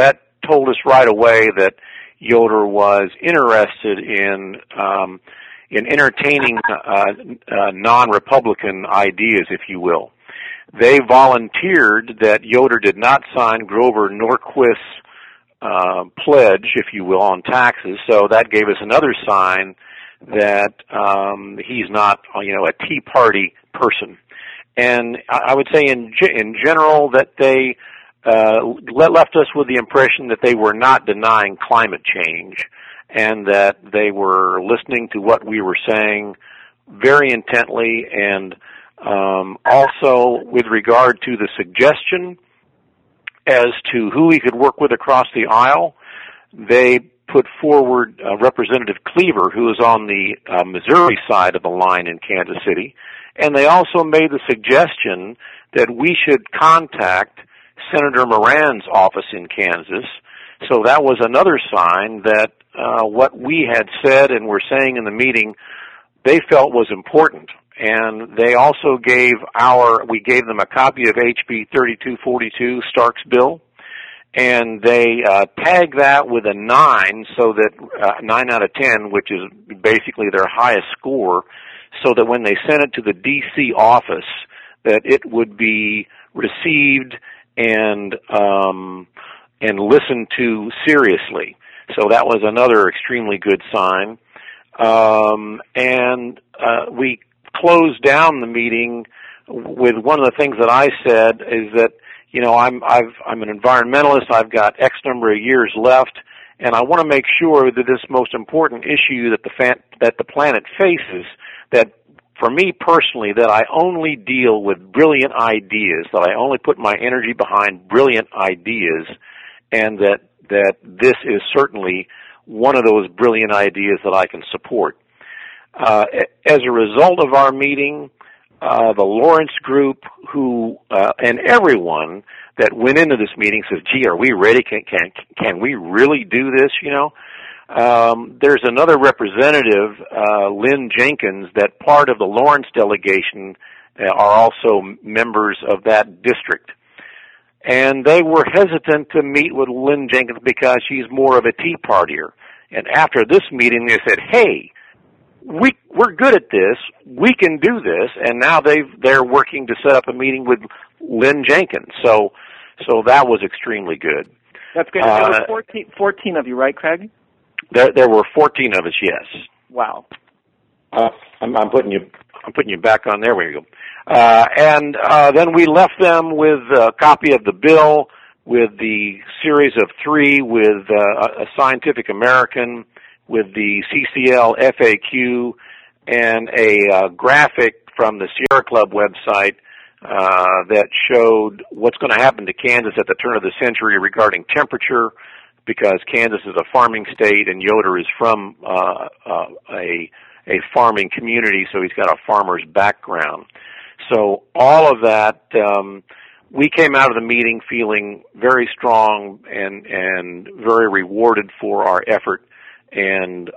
told us right away that Yoder was interested in entertaining non-Republican ideas, if you will. They volunteered that Yoder did not sign Grover Norquist's pledge, if you will, on taxes, so that gave us another sign that he's not, a Tea Party person. And I would say in general that they left us with the impression that they were not denying climate change and that they were listening to what we were saying very intently, and also with regard to the suggestion as to who we could work with across the aisle, they put forward Representative Cleaver, who is on the Missouri side of the line in Kansas City, and they also made the suggestion that we should contact Senator Moran's office in Kansas. So that was another sign that what we had said and were saying in the meeting, they felt was important. And they also we gave them a copy of HB 3242, Stark's bill, and they tagged that with a 9, so that 9 out of 10, which is basically their highest score, so that when they sent it to the D.C. office, that it would be received and listened to seriously. So that was another extremely good sign. And we closed down the meeting with one of the things that I said is that, I'm an environmentalist. I've got X number of years left, and I want to make sure that this most important issue that the planet faces, that for me personally, that I only deal with brilliant ideas, that I only put my energy behind brilliant ideas, and that this is certainly one of those brilliant ideas that I can support. As a result of our meeting, the Lawrence Group, and everyone that went into this meeting says, "Gee, are we ready? Can we really do this?" There's another representative, Lynn Jenkins, that part of the Lawrence delegation are also members of that district. And they were hesitant to meet with Lynn Jenkins because she's more of a Tea Partier. And after this meeting, they said, "Hey, we're good at this. We can do this." And now they're working to set up a meeting with Lynn Jenkins. So that was extremely good. That's good. There were 14 of you, right, Craig? There were 14 of us, yes. Wow. I'm putting you back on there. Where you go. And then we left them with a copy of the bill, with the series of 3, with a Scientific American, with the CCL FAQ, and a graphic from the Sierra Club website that showed what's going to happen to Kansas at the turn of the century regarding temperature, because Kansas is a farming state and Yoder is from a farming community, so he's got a farmer's background. So all of that, we came out of the meeting feeling very strong and very rewarded for our effort, and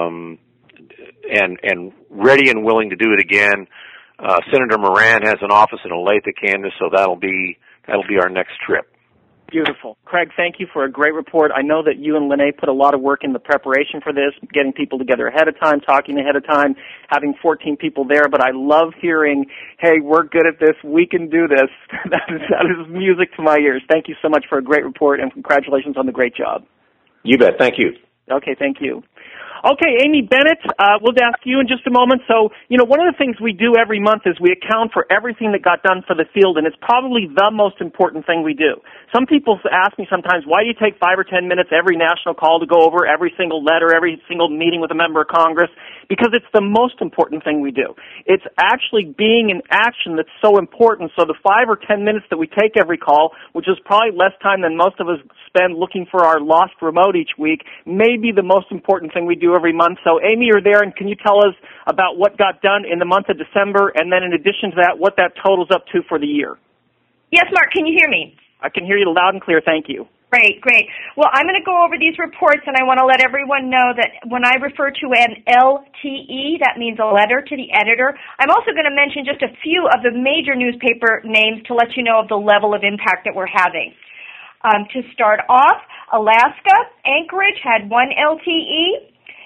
ready and willing to do it again. Senator Moran has an office in Olathe, Kansas, so that'll be our next trip. Beautiful. Craig, thank you for a great report. I know that you and Lene put a lot of work in the preparation for this, getting people together ahead of time, talking ahead of time, having 14 people there, but I love hearing, hey, we're good at this, we can do this. That is music to my ears. Thank you so much for a great report, and congratulations on the great job. You bet. Thank you. Okay, thank you. Okay, Amy Bennett, we'll ask you in just a moment. So, one of the things we do every month is we account for everything that got done for the field, and it's probably the most important thing we do. Some people ask me sometimes, why do you take 5 or 10 minutes every national call to go over every single letter, every single meeting with a member of Congress? Because it's the most important thing we do. It's actually being in action that's so important. So the 5 or 10 minutes that we take every call, which is probably less time than most of us spend looking for our lost remote each week, may be the most important thing we do every month. So, Amy, you're there, and can you tell us about what got done in the month of December, and then in addition to that, what that totals up to for the year? Yes, Mark, can you hear me? I can hear you loud and clear. Thank you. Great. Well, I'm going to go over these reports, and I want to let everyone know that when I refer to an LTE, that means a letter to the editor. I'm also going to mention just a few of the major newspaper names to let you know of the level of impact that we're having. To start off, Alaska, Anchorage had 1 LTE.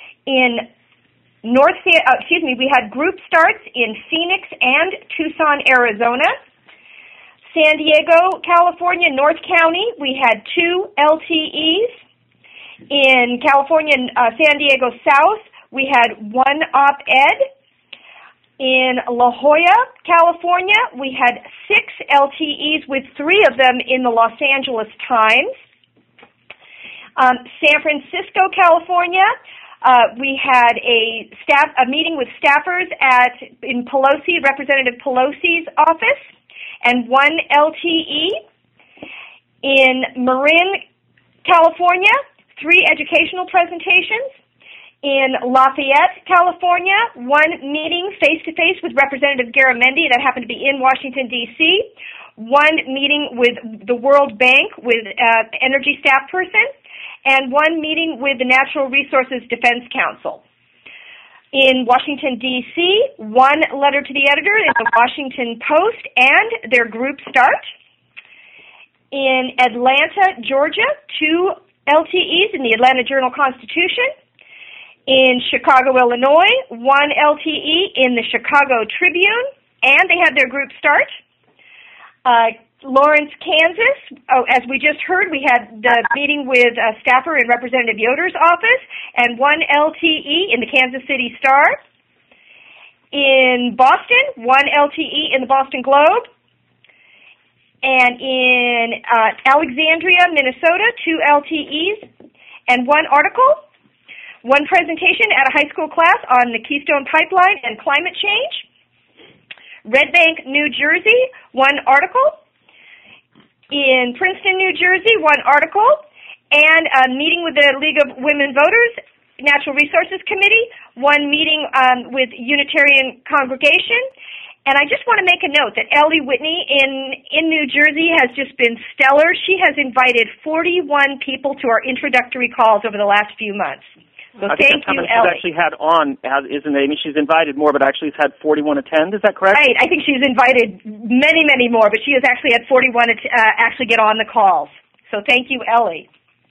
We had group starts in Phoenix and Tucson, Arizona. San Diego, California, North County, we had 2 LTEs. In California, San Diego South, we had 1 op-ed. In La Jolla, California, we had 6 LTEs with 3 of them in the Los Angeles Times. San Francisco, California, we had a meeting with staffers in Representative Pelosi's office, and 1 LTE. In Marin, California, 3 educational presentations. In Lafayette, California, 1 meeting face-to-face with Representative Garamendi that happened to be in Washington, D.C., 1 meeting with the World Bank with energy staff person, and 1 meeting with the Natural Resources Defense Council. In Washington, D.C., 1 letter to the editor in the Washington Post and their group start. In Atlanta, Georgia, 2 LTEs in the Atlanta Journal-Constitution. In Chicago, Illinois, 1 LTE in the Chicago Tribune, and they had their group start. Lawrence, Kansas, as we just heard, we had the meeting with a staffer in Representative Yoder's office, and 1 LTE in the Kansas City Star. In Boston, 1 LTE in the Boston Globe. And in Alexandria, Minnesota, 2 LTEs and 1 article. 1 presentation at a high school class on the Keystone Pipeline and climate change. Red Bank, New Jersey, 1 article. In Princeton, New Jersey, 1 article. And a meeting with the League of Women Voters, Natural Resources Committee, 1 meeting with Unitarian Congregation. And I just want to make a note that Ellie Whitney in New Jersey has just been stellar. She has invited 41 people to our introductory calls over the last few months. So I think that's how many she's actually had on, isn't it? I mean, she's invited more, but actually has had 41 attend. Is that correct? Right. I think she's invited many, many more, but she has actually had 41 actually get on the calls. So thank you, Ellie.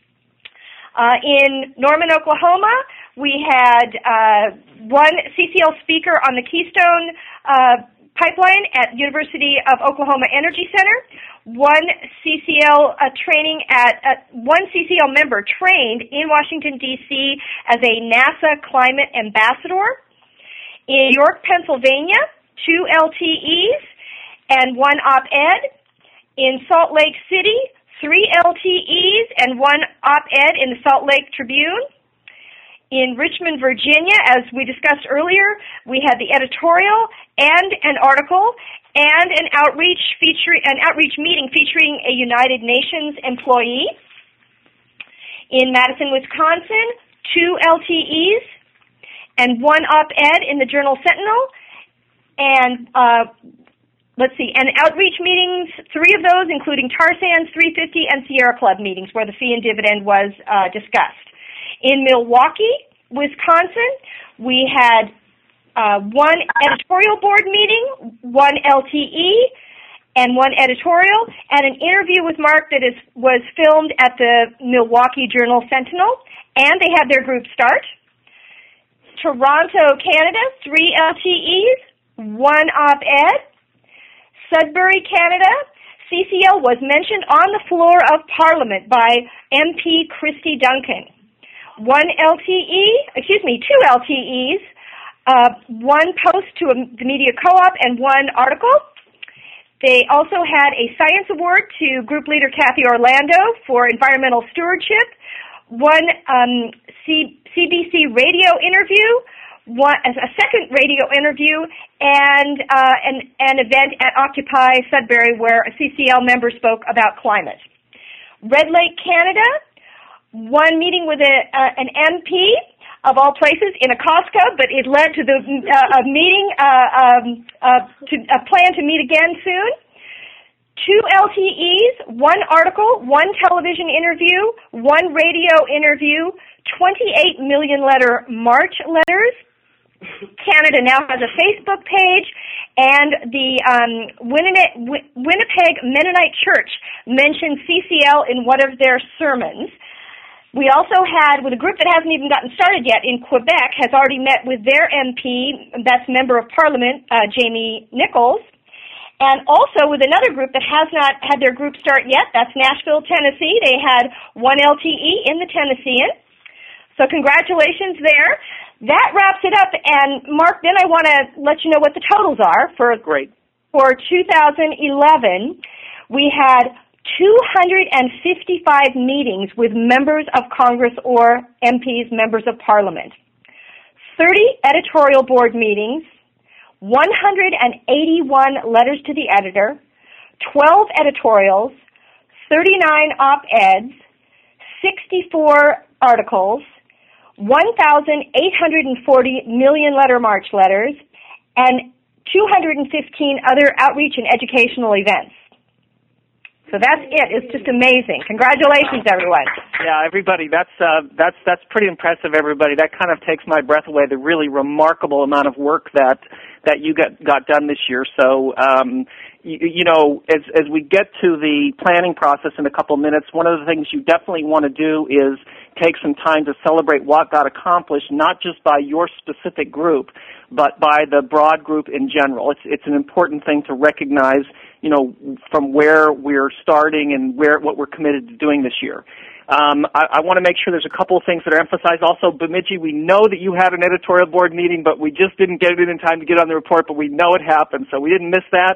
In Norman, Oklahoma, we had 1 CCL speaker on the Keystone Pipeline at University of Oklahoma Energy Center, 1 CCL training at 1 CCL member trained in Washington, D.C. as a NASA climate ambassador. In York, Pennsylvania, 2 LTEs and 1 op-ed. In Salt Lake City, 3 LTEs and 1 op-ed in the Salt Lake Tribune. In Richmond, Virginia, as we discussed earlier, we had the editorial and an article and an outreach meeting featuring a United Nations employee. In Madison, Wisconsin, 2 LTEs and 1 op-ed in the Journal Sentinel. And and outreach meetings, 3 of those, including Tar Sands, 350, and Sierra Club meetings where the fee and dividend was discussed. In Milwaukee, Wisconsin, we had 1 editorial board meeting, 1 LTE, and 1 editorial, and an interview with Mark that was filmed at the Milwaukee Journal Sentinel, and they had their group start. Toronto, Canada, 3 LTEs, 1 op-ed. Sudbury, Canada, CCL was mentioned on the floor of Parliament by MP Christy Duncan. 2 LTEs, 1 post to the Media Co-op, and 1 article. They also had a science award to group leader Kathy Orlando for environmental stewardship, 1 CBC radio interview, a second radio interview, and an event at Occupy Sudbury where a CCL member spoke about climate. Red Lake, Canada, 1 meeting with an MP of all places in a Costco, but it led to the a meeting, a plan to meet again soon. 2 LTEs, 1 article, 1 television interview, 1 radio interview, 28 million letter March letters, Canada now has a Facebook page, and the Winnipeg Mennonite Church mentioned CCL in one of their sermons. We also had, with a group that hasn't even gotten started yet in Quebec, has already met with their MP, that's Member of Parliament, Jamie Nichols, and also with another group that has not had their group start yet, that's Nashville, Tennessee. They had one LTE in the Tennessean. So congratulations there. That wraps it up, and Mark, then I want to let you know what the totals are for 2011. We had 255 meetings with members of Congress or MPs, members of Parliament, 30 editorial board meetings, 181 letters to the editor, 12 editorials, 39 op-eds, 64 articles, 1,840 million letter march letters, and 215 other outreach and educational events. So that's it. It's just amazing. Congratulations, everyone. Yeah, everybody, that's pretty impressive, everybody. That kind of takes my breath away, the really remarkable amount of work that you got done this year. So, you know, as we get to the planning process in a couple of minutes, one of the things you definitely want to do is take some time to celebrate what got accomplished, not just by your specific group, but by the broad group in general. It's an important thing to recognize, you know, from where we're starting and what we're committed to doing this year. I want to make sure there's a couple of things that are emphasized. Also, Bemidji, we know that you had an editorial board meeting, but we just didn't get it in time to get on the report, but we know it happened, so we didn't miss that.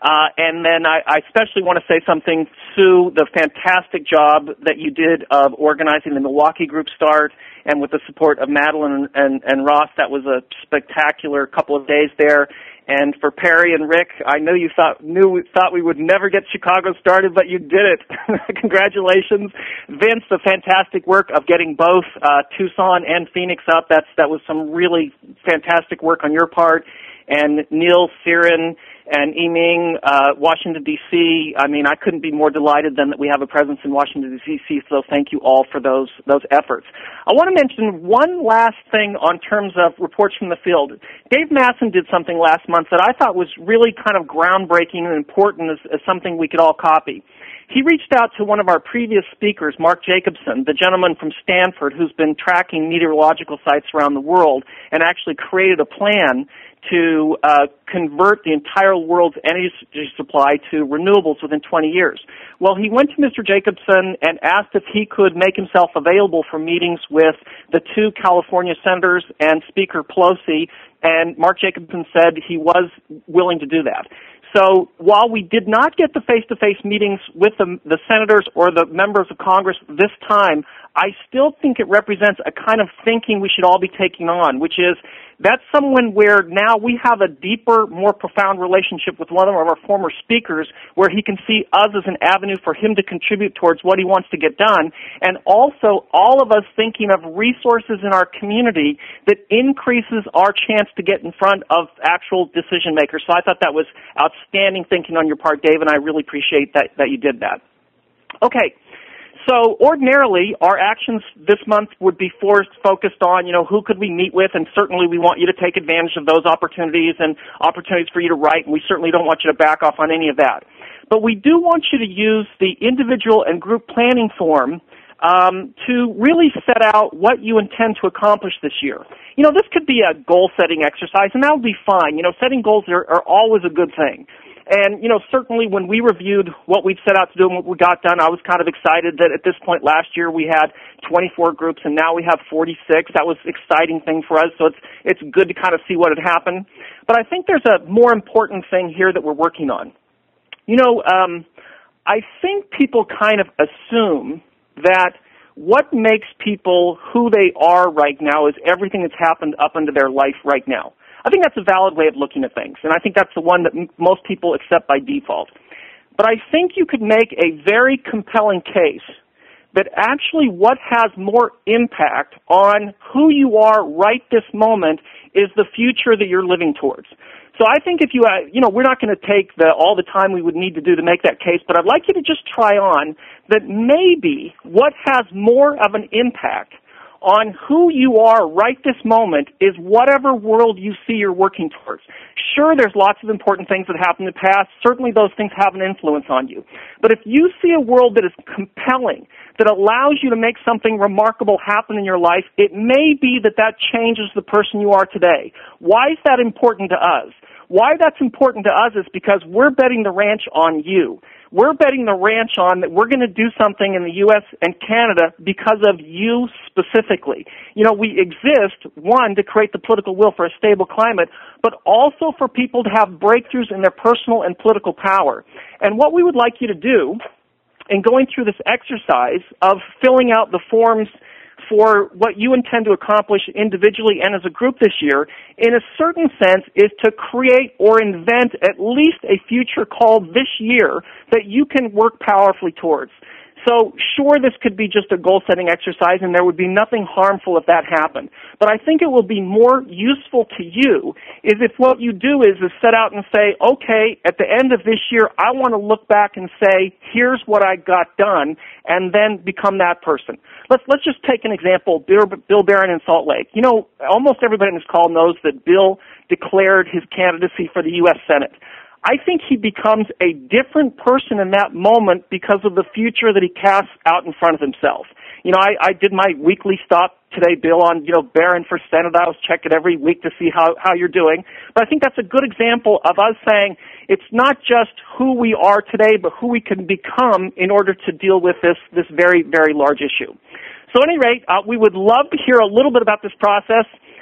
And then I especially want to say something, Sue, the fantastic job that you did of organizing the Milwaukee group start, and with the support of Madeline and Ross. That was a spectacular couple of days there. And for Perry and Rick, I know you thought we would never get Chicago started, but you did it. Congratulations. Vince, the fantastic work of getting both Tucson and Phoenix up. That was some really fantastic work on your part. And Neil, Siren, and Yiming, Washington, D.C. I mean, I couldn't be more delighted than that we have a presence in Washington, D.C., so thank you all for those efforts. I want to mention one last thing on terms of reports from the field. Dave Masson did something last month that I thought was really kind of groundbreaking and important as something we could all copy. He reached out to one of our previous speakers, Mark Jacobson, the gentleman from Stanford who's been tracking meteorological sites around the world, and actually created a plan to convert the entire world's energy supply to renewables within 20 years. Well, he went to Mr. Jacobson and asked if he could make himself available for meetings with the two California senators and Speaker Pelosi, and Mark Jacobson said he was willing to do that. So while we did not get the face-to-face meetings with the senators or the members of Congress this time, I still think it represents a kind of thinking we should all be taking on, which is that's someone where now we have a deeper, more profound relationship with one of our former speakers where he can see us as an avenue for him to contribute towards what he wants to get done, and also all of us thinking of resources in our community that increases our chance to get in front of actual decision makers. So I thought that was outstanding thinking on your part, Dave, and I really appreciate that you did that. Okay. So ordinarily, our actions this month would be focused on, who could we meet with, and certainly we want you to take advantage of those opportunities and opportunities for you to write, and we certainly don't want you to back off on any of that. But we do want you to use the individual and group planning form to really set out what you intend to accomplish this year. This could be a goal-setting exercise, and that would be fine. Setting goals are always a good thing. And, certainly when we reviewed what we'd set out to do and what we got done, I was kind of excited that at this point last year we had 24 groups and now we have 46. That was an exciting thing for us, so it's good to kind of see what had happened. But I think there's a more important thing here that we're working on. I think people kind of assume that what makes people who they are right now is everything that's happened up into their life right now. I think that's a valid way of looking at things, and I think that's the one that most people accept by default. But I think you could make a very compelling case that actually what has more impact on who you are right this moment is the future that you're living towards. So I think if we're not going to take all the time we would need to do to make that case, but I'd like you to just try on that maybe what has more of an impact on who you are right this moment is whatever world you see you're working towards. Sure, there's lots of important things that happened in the past. Certainly those things have an influence on you. But if you see a world that is compelling, that allows you to make something remarkable happen in your life, it may be that that changes the person you are today. Why is that important to us? Why that's important to us is because we're betting the ranch on you. We're betting the ranch on that we're going to do something in the U.S. and Canada because of you specifically. You know, we exist, one, to create the political will for a stable climate, but also for people to have breakthroughs in their personal and political power. And what we would like you to do in going through this exercise of filling out the forms for what you intend to accomplish individually and as a group this year, in a certain sense, is to create or invent at least a future called this year that you can work powerfully towards. So, sure, this could be just a goal-setting exercise, and there would be nothing harmful if that happened. But I think it will be more useful to you is if what you do is set out and say, okay, at the end of this year, I want to look back and say, here's what I got done, and then become that person. Let's just take an example, Bill Barron in Salt Lake. You know, almost everybody in this call knows that Bill declared his candidacy for the U.S. Senate. I think he becomes a different person in that moment because of the future that he casts out in front of himself. You know, I did my weekly stop today, Bill, on, Barron for Senate. I was checking every week to see how you're doing. But I think that's a good example of us saying it's not just who we are today, but who we can become in order to deal with this very, very large issue. So at any rate, we would love to hear a little bit about this process.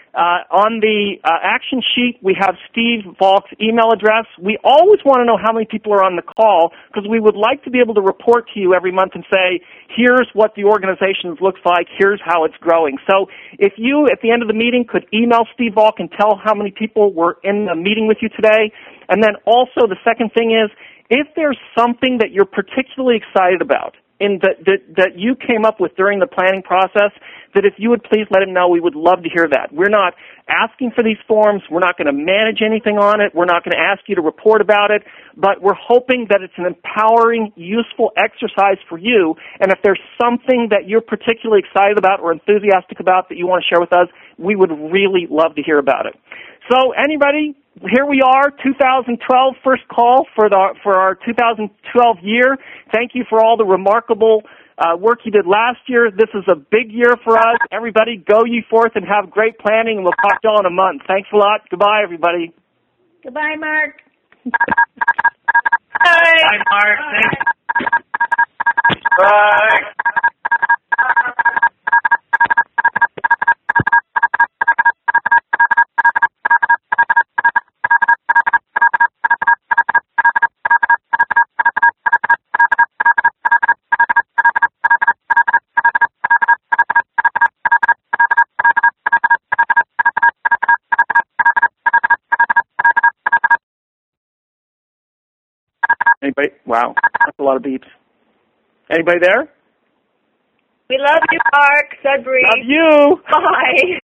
On the action sheet, we have Steve Volk's email address. We always want to know how many people are on the call because we would like to be able to report to you every month and say, here's what the organization looks like, here's how it's growing. So if you, at the end of the meeting, could email Steve Volk and tell how many people were in the meeting with you today. And then also the second thing is, if there's something that you're particularly excited about, that you came up with during the planning process, that if you would please let him know, we would love to hear that. We're not asking for these forms. We're not going to manage anything on it. We're not going to ask you to report about it, but we're hoping that it's an empowering, useful exercise for you, and if there's something that you're particularly excited about or enthusiastic about that you want to share with us, we would really love to hear about it. So anybody, here we are, 2012, first call for our 2012 year. Thank you for all the remarkable work you did last year. This is a big year for us. Everybody, go ye forth and have great planning, and we'll talk to you all in a month. Thanks a lot. Goodbye, everybody. Goodbye, Mark. Bye. Bye, Mark. Thanks. Bye. Anybody? Wow, that's a lot of beeps. Anybody there? We love you, Mark Sudbury. Love you. Bye.